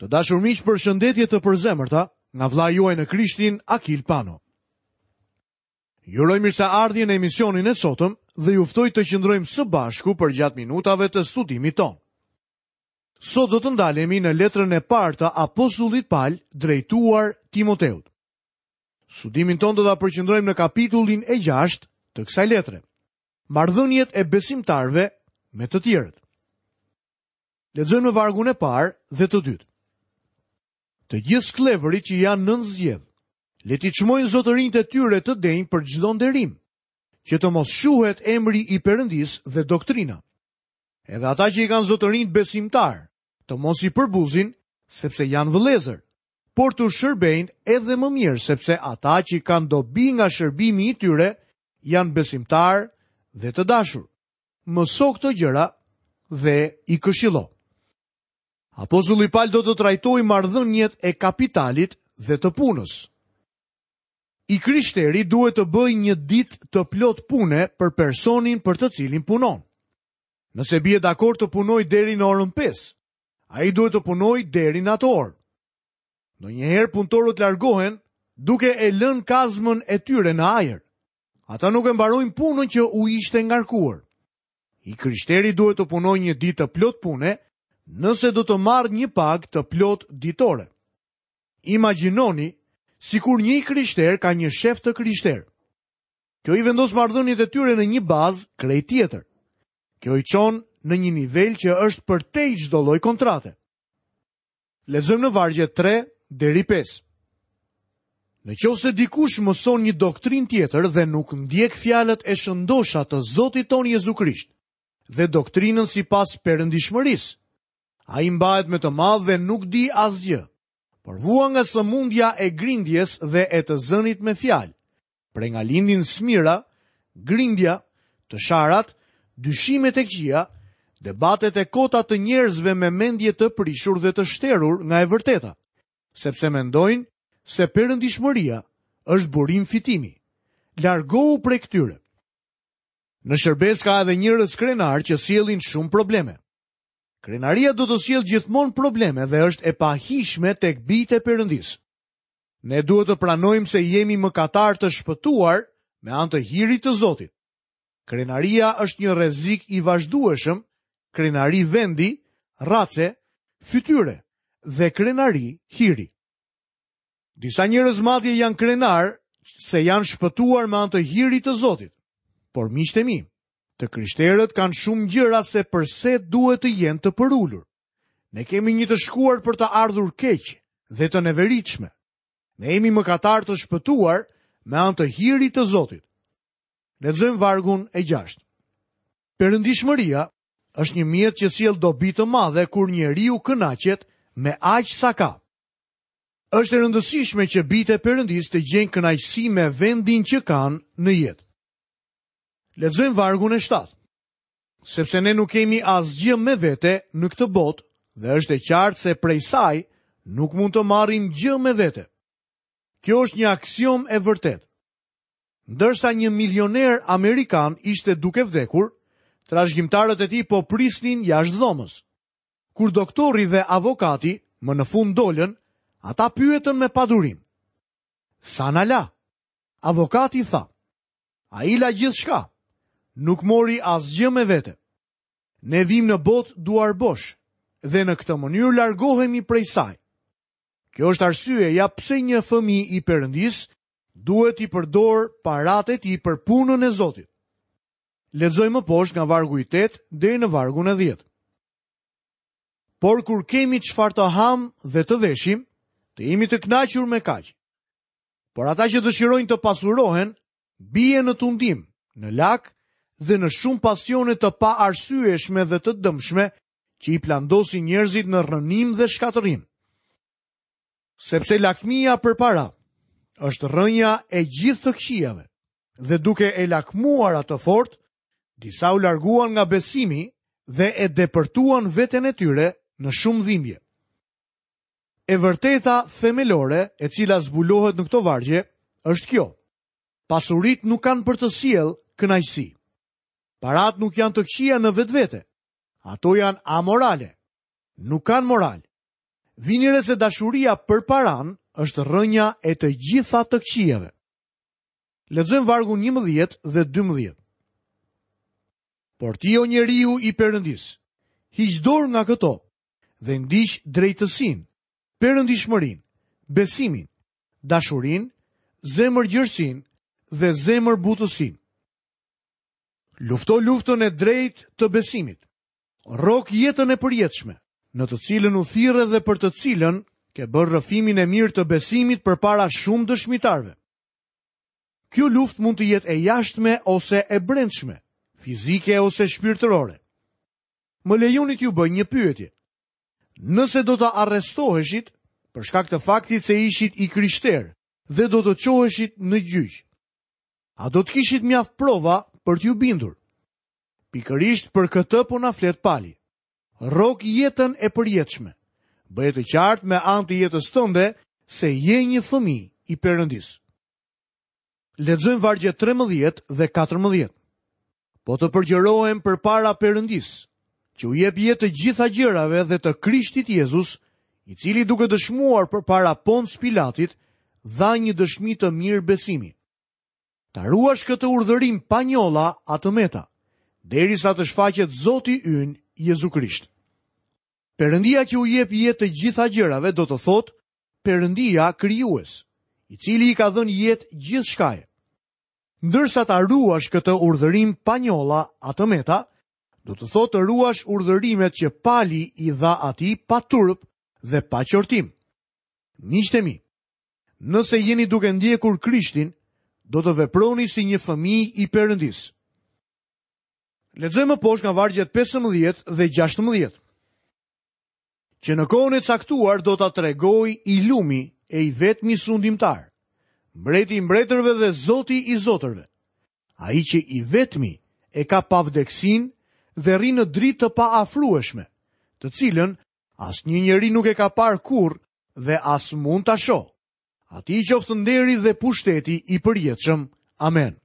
Të dashur miq, përshëndetje të përzemërta nga vlla juaj në Krishtin, Akil Pano. Ju uroj mirëseardhje në emisionin e sotëm dhe ju ftoj të qëndrojmë së bashku për gjatë minutave të studimit ton. Sot do të ndalemi në letrën e parë të apostullit Paul drejtuar Timoteut. Studimin ton do ta përqendrojmë në kapitullin e 6 të kësaj letre, marrëdhëniet e besimtarëve me të tjerët. Lexojmë në vargun e parë dhe të dytë. Të gjithë skllëvërit që janë nën zgjedh, le t'i çmojnë zotërinjtë e tyre të denjë për çdo nderim, që të mos shuhet emri i Perëndis dhe doktrina. Edhe ata që i kanë zotërinjt besimtar, të mos i përbuzin, sepse janë vëllezër, por të shërbejnë edhe më mirë, sepse ata që kanë dobi nga shërbimi i tyre janë besimtar dhe të dashur. Mëso këto gjëra dhe i këshillo. Apostulli Paul do të trajtojë marrëdhëniet e kapitalit dhe të punës. I krishteri duhet të bëjë një ditë të plot pune për personin për të cilin punon. Nëse bie dakord të punojë deri në orën 5, ai duhet të punojë deri në atë orë. Ndonjëherë punëtorët largohen duke e lënë kazmën e tyre në ajër. Ata nuk e mbarojnë punën që u ishte ngarkuar. I krishteri duhet të punojë një ditë të plot pune, nëse do të marrë një pagë të plot ditore. Imagjinoni sikur një krishter ka një shef të krishter. Kjo i vendos marrëdhëniet e tyre në një bazë krejt tjetër. Kjo i çon në një nivel që është përtej çdo lloj kontrate. Lexojmë në vargjet 3 deri 5. Nëse dikush mëson një doktrinë tjetër dhe nuk ndjek fjalët e shëndosha të Zotit ton Jezu Krisht dhe doktrinën sipas perëndishmërisë, ai mbahet me të madh dhe nuk di asgjë, përvua nga sëmundja e grindjes dhe e të zënit me fjalë, pre nga lindin smira, grindja, të sharat, dyshimet e këqija, debatet e kota të njerëzve me mendje të prishur dhe të shterur nga e vërteta, sepse mendojnë se perëndishmëria është burim fitimi. Largohu prej këtyre. Në shërbes ka edhe njerëz krenar që sjellin shumë probleme. Krenaria do të sjellë gjithmonë probleme dhe është e pahishme tek bijtë e Perëndisë. Ne duhet të pranojmë se jemi mëkatar të shpëtuar me anë të hirit të Zotit. Krenaria është një rrezik i vazhdueshëm, krenari vendi, race, fytyre dhe krenari hiri. Disa njerëz madje janë krenar se janë shpëtuar me anë të hirit të Zotit. Por miqtë e mi, të krishterët kanë shumë gjëra se përse duhet të jenë të përulur. Ne kemi një të shkuar për të ardhur keq dhe të neveritshme. Ne jemi mëkatar të shpëtuar me anë të hirit të Zotit. Lexojmë vargun e 6. Perëndishmëria është një mjet që sjell dobi të madhe kur njeriu kënaqet me aq sa ka. Është e rëndësishme që bijtë e Perëndisë të gjejnë kënaqësi me vendin që kanë në jetë. Lexojmë vargun e 7. Sepse ne nuk kemi asgjë me vete në këtë botë dhe është e qartë se prej saj nuk mund të marrim gjë me vete. Kjo është një aksion e vërtetë. Ndërsa një milioner amerikan ishte duke vdekur, trashëgimtarët e tij po prisnin jashtë dhomës. Kur doktori dhe avokati më në fund dolën, ata pyetën me padurim: "Sa na la?" Avokati tha: "Ai la gjithçka. Nuk mori asgjë me vete. Ne vim në botë duar bosh dhe në këtë mënyrë largohemi prej saj." Kjo është arsyeja pse një fëmijë i Perëndisë duhet i përdor paratë e tij për punën e Zotit. Lexojmë më poshtë nga vargu i 8 deri në vargun e 10. Por kur kemi çfarë të ham dhe të veshim, të jemi të kënaqur me kaq. Por ata që dëshirojnë të pasurohen, bie në tundim, në lak dhe në shumë pasione të pa arsyeshme dhe të dëmshme që i plandosin njerëzit në rrënim dhe shkatërim. Sepse lakmia për para është rrënja e gjithë të këqijave, dhe duke e lakmuar atë fort, disa u larguan nga besimi dhe e depërtuan veten e tyre në shumë dhimbje. E vërteta themelore e cila zbulohet në këto vargje është kjo: pasurit nuk kanë për të sjellë kënaqësi. Parat nuk janë të këqija në vetvete. Ato janë amorale. Nuk kanë moral. Vinire se dashuria për paran është rrënja e të gjitha të këqijave. Lexojmë vargu 11 dhe 12. Por ti o njeriu i Perëndis, hiq dorë nga këto dhe ndiq drejtësinë, perëndishmërinë, besimin, dashurinë, zemërgjërsinë dhe zemërbutësinë. Lufto luftën e drejtë të besimit. Rrok jetën e përjetshme, në të cilën u thirrë dhe për të cilën ke bërë rrëfimin e mirë të besimit përpara shumë dëshmitarve. Kjo luftë mund të jetë e jashtme ose e brendshme, fizike ose shpirtërore. Më lejoni t'ju bëj një pyetje. Nëse do të arrestoheshit për shkak të faktit se ishit i krishterë dhe do të qoheshit në gjyq, a do të kishit mjaft prova për t'ju bindur? Pikërisht për këtë po na flet Pali. Rrok jetën e përjetshme. Bëhet të qartë me anë të jetës tënde se je një fëmijë i Perëndis. Lexojmë vargjet 13 dhe 14. Po të përgjërohem përpara Perëndis, që u jep jetë të gjitha gjërave dhe të Krishtit Jezus, i cili duke dëshmuar përpara Ponc Pilatit, dha një dëshmi të mirë besimi. Ta ruash këtë urdhërim pa njolla atë meta, derisa të shfaqet Zoti ynë Jezu Krisht. Perëndia që u jep jetë të gjitha gjërave do të thotë Perëndia krijues, i cili i ka dhënë jetë gjithçkaje. Ndërsa ta ruash këtë urdhërim pa njolla atë meta, do të thotë të ruash urdhërimet që Pali i dha atij pa turp dhe pa qortim. Miqtë mi, nëse jeni duke ndjekur Krishtin, do të veproni si një fëmijë i Perëndis. Lexojmë poshtë nga vargjet 15 dhe 16. Që në kohën e caktuar do ta tregoj Ilumi e i vetmi sundimtar, mbreti i mbretërve dhe Zoti i zotërve, ai që i vetmi e ka pavdeksin dhe rri në dritë të paafrueshme, të cilën asnjë njeri nuk e ka parë kurrë dhe as mund ta shohë. Atij qoftë nderi dhe pushteti i përjetshëm. Amen.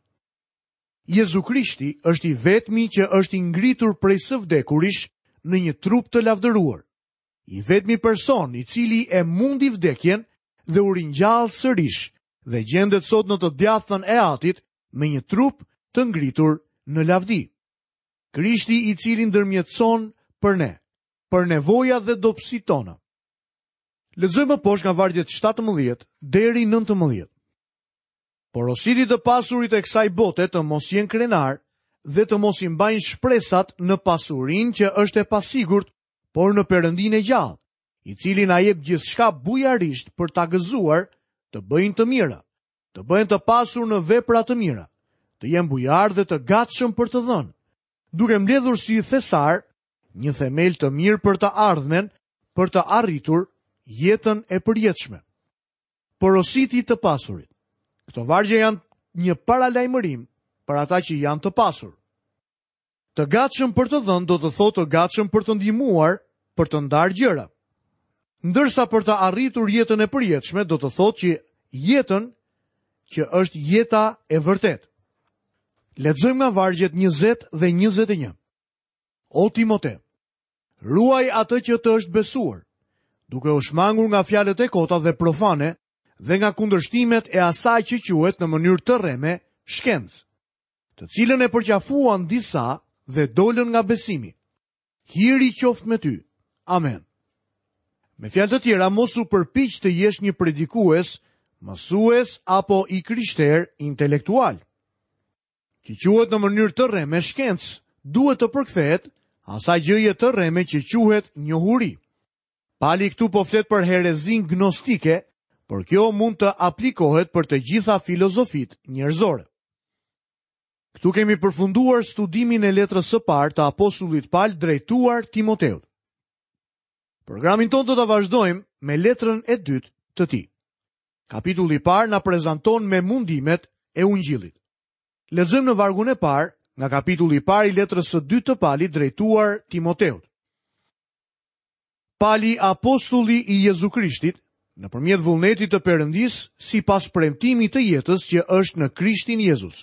Jezu Krishti është i vetmi që është i ngritur prej së vdekurish në një trup të lavdëruar. I vetmi person i cili e mundi vdekjen dhe u ringjall sërish dhe gjendet sot në të djathën e Atit me një trup të ngritur në lavdi. Krishti i cili ndërmjetëson për ne, për nevojat dhe dobësitë tona. Lexojmë poshtë nga vargjet 17 deri 19. Porositë të pasurit e kësaj bote të mos jenë krenar dhe të mos i mbajnë shpresat në pasurinë që është e pasigurt, por në Perëndinë e gjallë, i cili na jep gjithçka bujarisht për ta gëzuar, të bëjnë të mira, të bëhen të pasur në vepra të mira, të jenë bujar dhe të gatshëm për të dhënë, duke mbledhur si thesar një themel të mirë për të ardhmen, për të arritur jetën e përjetshme. Porositi të pasurit. Këto vargje janë një paralajmërim për ata që janë të pasur. Të gatshëm për të dhënë do të thotë të gatshëm për të ndihmuar, për të ndarë gjëra. Ndërsa për të arritur jetën e përjetshme do të thotë që jetën që është jeta e vërtetë. Lexojmë nga vargjet 20 dhe 21. O Timote, ruaj atë që të është besuar, duke u shmangur nga fjalët e kota dhe profane dhe nga kundërshtimet e asaj që quhet në mënyrë të rreme shkencë, të cilën e përqafuan disa dhe dolën nga besimi. Hiri qoftë me ty. Amen. Me fjalë të tjera, mos u përpiq të jesh një predikues, mësues apo i krishter intelektual. Që quhet në mënyrë të rreme shkencë, duhet të përkthehet asaj gjëje të rreme që quhet njohuri. Pali këtu po flet për herezin gnostike, por kjo mund të aplikohet për të gjitha filozofit njerëzore. Këtu kemi përfunduar studimin e letrës së parë të apostullit Paul drejtuar Timoteut. Programin tonë do ta vazhdojmë me letrën e dytë të tij. Kapitulli i parë na prezanton me mundimet e Ungjillit. Lexojmë në vargun e parë nga kapitulli i parë i letrës së dytë të Palit drejtuar Timoteut. Pali, apostulli i Jezu Krishtit, nëpërmjet vullnetit të Perëndis, sipas premtimit të jetës që është në Krishtin Jezus.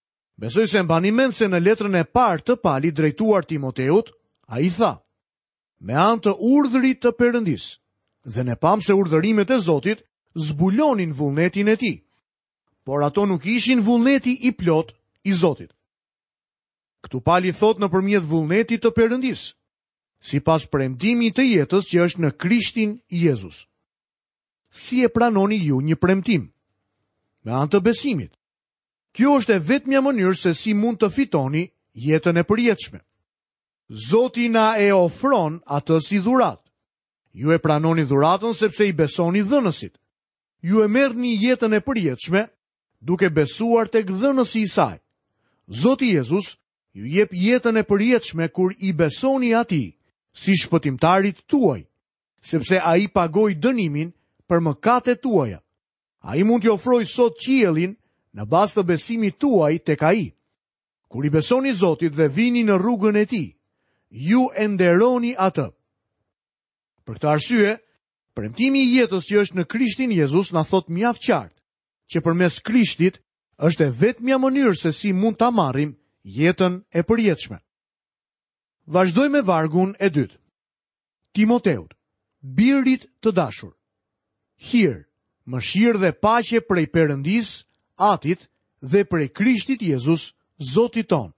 Besoj se mbani mend se në letrën e parë të Palit drejtuar Timoteut, ai tha: me anë të urdhërit të Perëndis, dhe ne pam se urdhërimet e Zotit zbulonin vullnetin e tij, por ato nuk ishin vullneti i plot i Zotit. Këtu Pali thot nëpërmjet vullnetit të Perëndis, sipas premtimit të jetës që është në Krishtin Jezus. Si e pranoni ju një premtim? Me anë të besimit. Kjo është e vetmja mënyrë se si mund të fitoni jetën e përjetshme. Zoti na e ofron atë si dhuratë. Ju e pranoni dhuratën sepse i besoni dhënësit. Ju e merrni jetën e përjetshme duke besuar tek dhënësi i saj. Zoti Jezus ju jep jetën e përjetshme kur i besoni atij si shpëtimtarit tuaj, sepse ai pagoi dënimin për mëkatet tuaja. Ai mund t'ju ofrojë sot qiellin në bazë të besimit tuaj tek ai. Kur i besoni Zotit dhe vini në rrugën e tij, ju e nderoni atë. Për këtë arsye, premtimi i jetës që është në Krishtin Jezus na thot mjaft qartë që përmes Krishtit është e vetmja mënyrë se si mund ta marrim jetën e përjetshme. Vazhdoj me vargun e dytë. Timoteut, birit të dashur. Hir, mëshirë dhe paqe prej Perëndis, Atit dhe prej Krishtit Jezus, Zotit ton.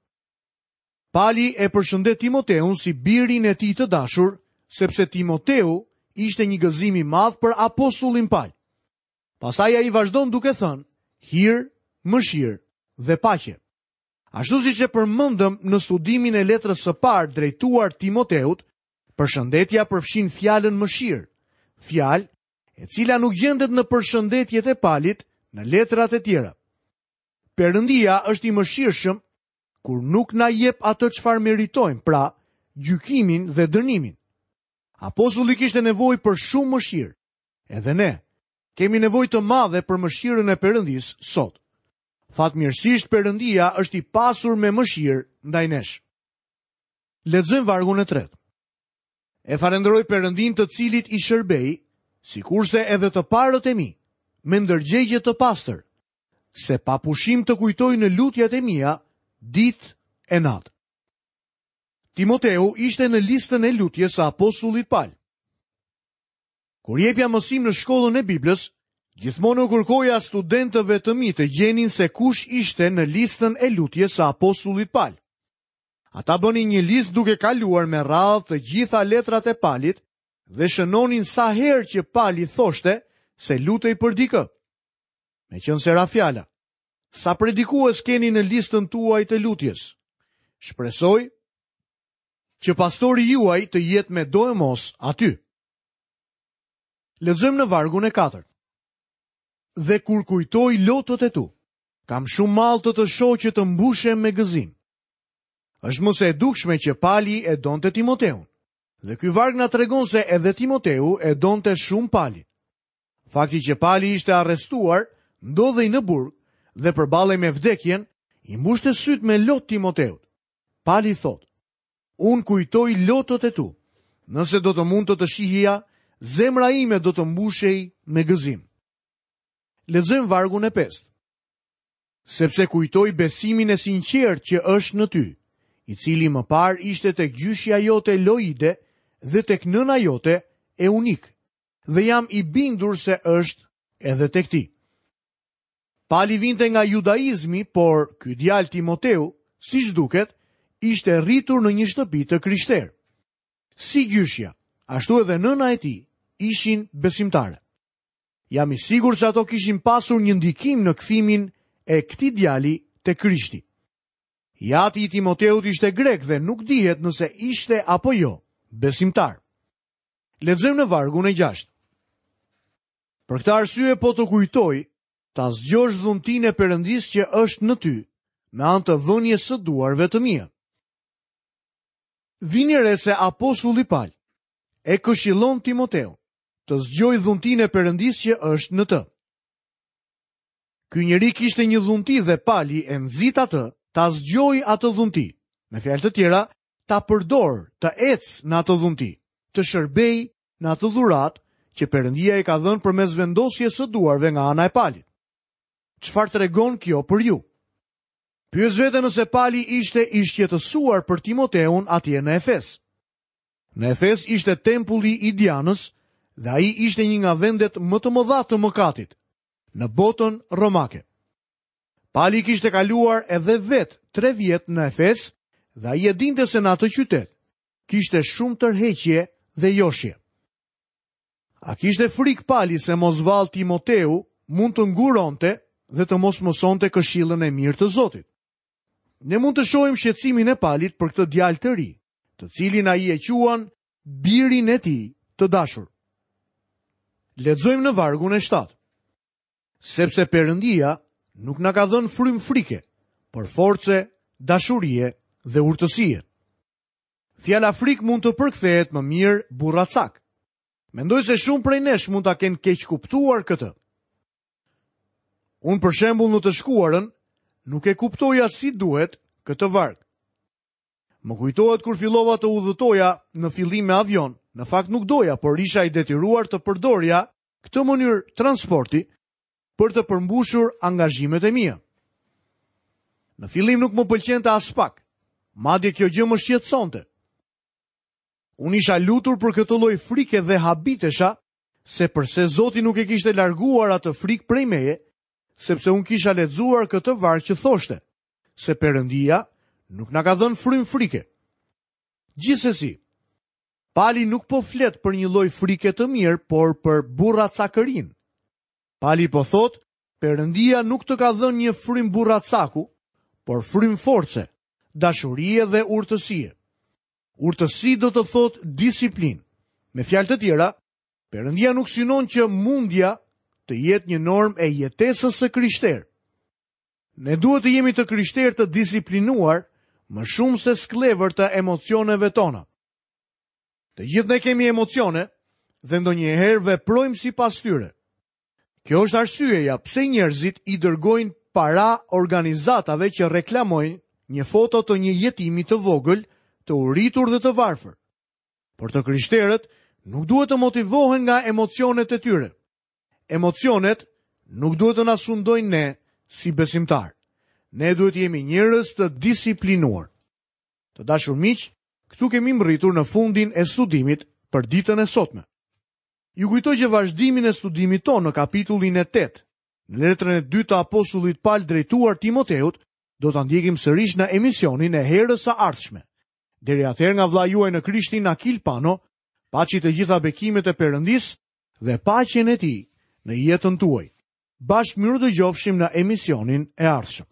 Pali e përshëndet Timoteun si birin e tij të dashur, sepse Timoteu ishte një gëzim i madh për apostullin Pal. Pastaj ai vazhdon duke thënë: hir, mëshirë dhe paqe. Ashtu siç e përmendëm në studimin e letrës së parë drejtuar Timoteut, përshëndetja përfshin fjalën mëshirë, fjalë e cila nuk gjendet në përshëndetjet e Palit në letrat e tjera. Perëndia është i mëshirshëm kur nuk na jep atë çfarë meritojmë, pra gjykimin dhe dënimin. Apostulli kishte nevojë për shumë mëshirë. Edhe ne kemi nevojë të madhe për mëshirën e Perëndis sot. Fatmirësisht Perëndia është i pasur me mëshirë ndaj nesh. Lexojmë vargun e 3. E falenderoj Perëndin të cilit i shërbej, sikurse edhe të parët e mi, me ndërgjegje të pastër, se pa pushim të kujtoj në lutjat e mia ditë e natë. Timoteu ishte në listën e lutjes së apostullit Pal. Kur jepja mësim në shkollën e Biblës, gjithmonë u kërkoja studentëve të mi të gjenin se kush ishte në listën e lutjes së apostullit Pal. Ata bënin një listë duke kaluar me radhë të gjitha letrat e Palit dhe shënonin sa herë që Pali thoshte se lutej për dikë. Meqense ra fjala, sa predikues keni në listën tuaj të lutjes? Shpresoj që pastori juaj të jetë me do e mos aty. Lexojmë në vargun e 4. Dhe kur kujtoj lotët e tu, kam shumë mall të shoh që të mbushem me gëzim. Është mos e dukshme që Pali e donte Timoteun, dhe ky varg na tregon se edhe Timoteu e donte shumë Palin. Fakti që Pali ishte arrestuar ndodhej në burg dhe përballej me vdekjen, i mbushte syt me lot Timoteut. Pali thot: unë kujtoj lotët e tu, nëse do të mund të shihja, zemra ime do të mbushej me gëzim. Lexojmë vargun e 5. Sepse kujtoj besimin e sinqert që është në ty, i cili më parë ishte tek gjyshja jote Loide dhe tek nëna jote Eunik, dhe jam i bindur se është edhe tek ti. Pali vinte nga judaizmi, por ky djalë Timoteu, siç duket, ishte rritur në një shtëpi të krishterë. Si gjyshja, ashtu edhe nëna e tij ishin besimtare. Jam i sigurt se ato kishin pasur një ndikim në kthimin e këtij djali te Krishti. Jati i Timoteut ishte grek dhe nuk dihet nëse ishte apo jo besimtar. Lexojmë në vargun e 6. Për këtë arsye po të kujtoj, ta zgjosh dhuntinë e Perëndis që është në ty, me anë të vënies së duarve të mia. Vini re se apostulli Pal e këshillon Timoteun të zgjojë dhuntinë e Perëndis që është në të. Ky njeri kishte një dhunti dhe Pali e nxit atë ta zgjojë atë dhunti. Me fjalë të tjera, ta përdor të ecë në atë dhunti, të shërbej në atë dhuratë që Perëndia e ka dhënë përmes vendosjes së duarve nga ana e Palit. Çfarë tregon kjo për ju? Pyes veten nëse Pali ishte i shqetësuar për Timoteun atje në Efes. Në Efes ishte tempulli i Dianës dhe ai ishte një nga vendet më të mëdha të mëkatit në botën romake. Pali kishte kaluar edhe vet 3 vjet në Efes dhe ai e dinte se në atë qytet kishte shumë tërheqje dhe joshje. A kishte frikë Pali se mos vallë Timoteu mund të nguronte dhe të mos mësonte këshillën e mirë të Zotit. Ne mund të shohim shqetësimin e Palit për këtë djalë të ri, të cilin ai e quan birin e tij të dashur. Lexojmë në vargun e 7. Sepse Perëndia nuk na ka dhënë frymë frike, por force, dashurie dhe urtësie. Fjala frikë mund të përkthehet më mirë burracak. Mendoj se shumë prej nesh mund ta kenë keq kuptuar këtë. Unë për shembull në të shkuarën nuk e kuptoja si duhet këtë varg. Më kujtohet kur fillova të udhëtoja në fillim me avion, në fakt nuk doja, por isha i detyruar të përdorja këtë mënyrë transporti për të përmbushur angazhimet e mia. Në fillim nuk më pëlqente as pak, madje kjo gjë më shqetësonte. Unë isha lutur për këtë lloj frike dhe habitesha se përse Zoti nuk e kishte larguar atë frikë prej meje, sepse unë kisha lexuar këtë varg që thoshte se Perëndia nuk na ka dhënë frymë frike. Gjithsesi, Pali nuk po flet për një lloj frike të mirë, por për burracakërinë. Pali po thot, Perëndia nuk të ka dhënë një frymë burracaku, por frymë force, dashurie dhe urtësie. Urtësi do të thot disiplinë. Me fjalë të tjera, Perëndia nuk synon që mundja të jetë një normë e jetesës së krishterë. Ne duhet të jemi të krishterë të disiplinuar më shumë se sklever të emocioneve tona. Të gjithë ne kemi emocione dhe ndonjëherë veprojmë sipas tyre. Kjo është arsyeja pse njerëzit i dërgojnë para organizatave që reklamojnë një foto të një jetimi të vogël, të uritur dhe të varfër. Por të krishterët nuk duhet të motivohen nga emocionet e tyre. Emocionet nuk duhet të na sundojnë ne si besimtar. Ne duhet jemi njerëz të disiplinuar. Të dashur miq, këtu kemi mbërritur në fundin e studimit për ditën e sotme. Ju kujtoj që vazhdimin e studimit tonë në kapitullin e 8, në letrën e 2 të apostullit Paul drejtuar Timoteut, do ta ndjekim sërish në emisionin e herës së ardhshme. Deri atëherë nga vlla juaj në Krishtin Akil Pano, paçi të gjitha bekimet e Perëndis dhe paqen e tij në jetën tuaj. Bashkë mirë dëgjofshim në emisionin e ardhshëm.